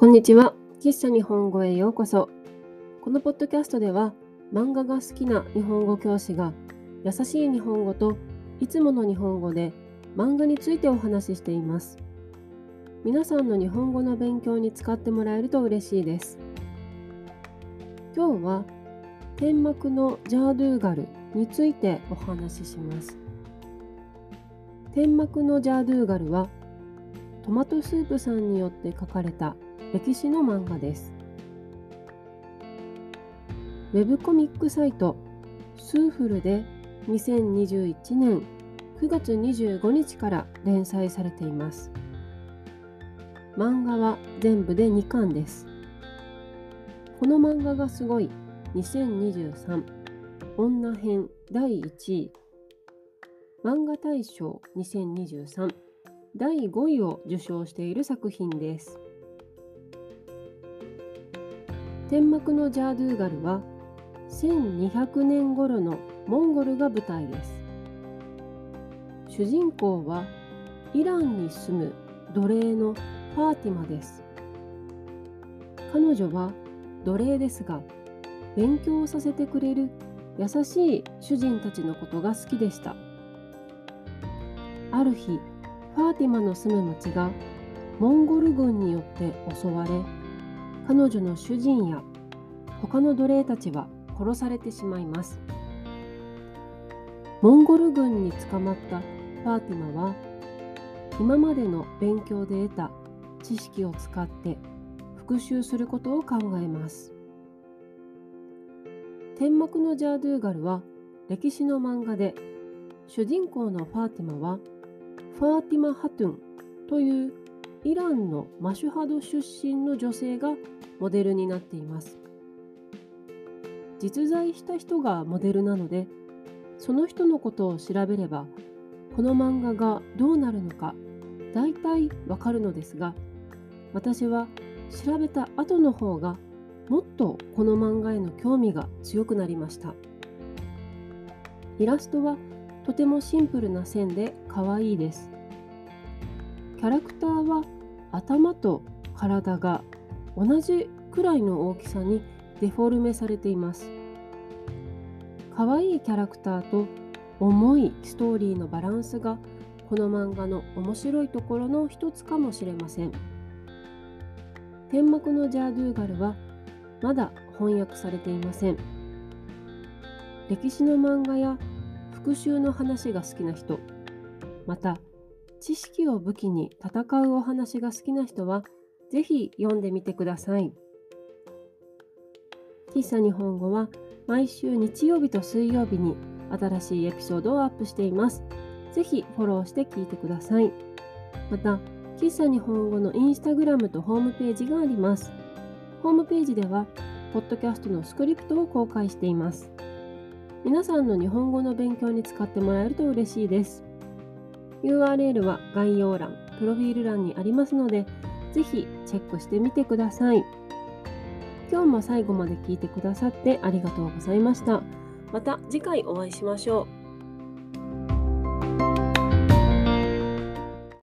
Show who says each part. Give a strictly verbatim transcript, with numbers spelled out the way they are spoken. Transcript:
Speaker 1: こんにちは。喫茶日本語へようこそ。このポッドキャストでは、漫画が好きな日本語教師が優しい日本語といつもの日本語で漫画についてお話ししています。皆さんの日本語の勉強に使ってもらえると嬉しいです。今日は天幕のジャードゥーガルについてお話しします。天幕のジャードゥーガルはトマトスープさんによって書かれた歴史の漫画です。ウェブコミックサイトスーフルでにせんにじゅういちねんくがつにじゅうごにちから連載されています。漫画は全部でにかんです。この漫画がすごいにせんにじゅうさん女編だいいちい、漫画大賞にせんにじゅうさんだいごいを受賞している作品です。天幕のジャードゥーガルはせんにひゃくねん頃のモンゴルが舞台です。主人公はイランに住む奴隷のファーティマです。彼女は奴隷ですが、勉強させてくれる優しい主人たちのことが好きでした。ある日、ファーティマの住む町がモンゴル軍によって襲われ、彼女の主人や他の奴隷たちは殺されてしまいます。モンゴル軍に捕まったファーティマは、今までの勉強で得た知識を使って復讐することを考えます。天幕のジャードゥーガルは歴史の漫画で、主人公のファーティマはファーティマ・ハトゥンというイランのマシュハド出身の女性がモデルになっています。実在した人がモデルなので、その人のことを調べればこの漫画がどうなるのか大体わかるのですが、私は調べた後の方がもっとこの漫画への興味が強くなりました。イラストはとてもシンプルな線で可愛いです。キャラクターは頭と体が同じくらいの大きさにデフォルメされています。可愛いキャラクターと重いストーリーのバランスがこの漫画の面白いところの一つかもしれません。天幕のジャードゥーガルはまだ翻訳されていません。歴史の漫画や復讐の話が好きな人、また知識を武器に戦うお話が好きな人はぜひ読んでみてください。喫茶日本語は毎週日曜日と水曜日に新しいエピソードをアップしています。ぜひフォローして聞いてください。また、喫茶日本語のインスタグラムとホームページがあります。ホームページでは、ポッドキャストのスクリプトを公開しています。皆さんの日本語の勉強に使ってもらえると嬉しいです。ユーアールエル は概要欄、プロフィール欄にありますので、ぜひチェックしてみてください。今日も最後まで聞いてくださってありがとうございました。また次回お会いしましょう。